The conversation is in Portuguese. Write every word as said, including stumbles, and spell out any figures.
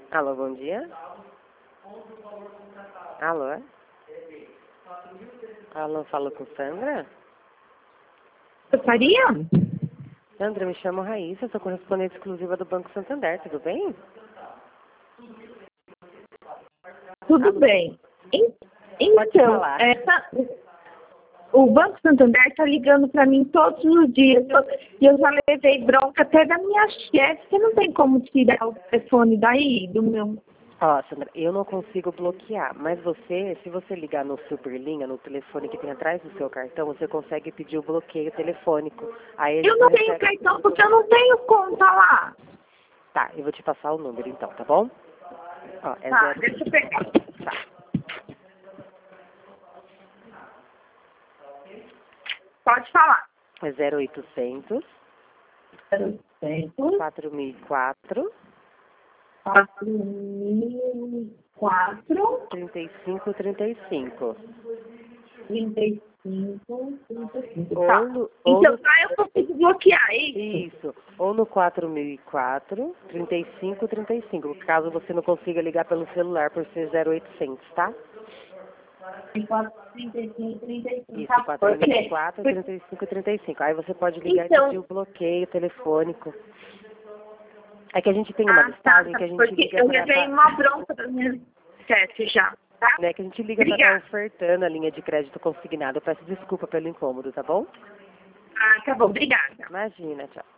Alô, bom dia. Alô? Alô, falo com Sandra? Gostaria? Sandra, me chamo Raíssa, sou correspondente exclusiva do Banco Santander, tudo bem? Tudo Alô? bem. En- Pode Então, falar. essa, o Banco Santander está ligando para mim todos os dias. E eu já levei bronca até da minha chefe. Você não tem como tirar o telefone daí, do meu... Ó, Sandra, eu não consigo bloquear, mas você, se você ligar no Superlinha, no telefone que tem atrás do seu cartão, você consegue pedir o bloqueio telefônico. Aí a Eu gente não tenho recebe... cartão porque eu não tenho conta lá. Tá, eu vou te passar o número então, tá bom? Ó, é Tá, zero... deixa eu pegar. Tá. Pode falar. É zero oitocentos, Certo. quatro mil e quatro, quatro mil e quatro, trinta e cinco, trinta e cinco. trinta e cinco, trinta e cinco. Ou Tá. no, ou Então, no, tá, eu consigo bloquear, é isso? isso, ou no quatro mil e quatro, trinta e cinco, trinta e cinco, caso você não consiga ligar pelo celular por ser zero oitocentos, tá? trinta e cinco, trinta e cinco. Isso, Tá, quatro por mil e quê? quatro, Porque- trinta e cinco, trinta e cinco. Aí você pode ligar e Então, pedir o bloqueio telefônico. É que a gente tem uma ah, tá, listagem tá, que a gente porque liga eu pra... levei uma bronca da minha chefe já, tá? Né, que a gente liga pra estar Obrigada. ofertando a linha de crédito consignada. Eu peço desculpa pelo incômodo, tá bom? Ah, tá bom, obrigada. Imagina, tchau.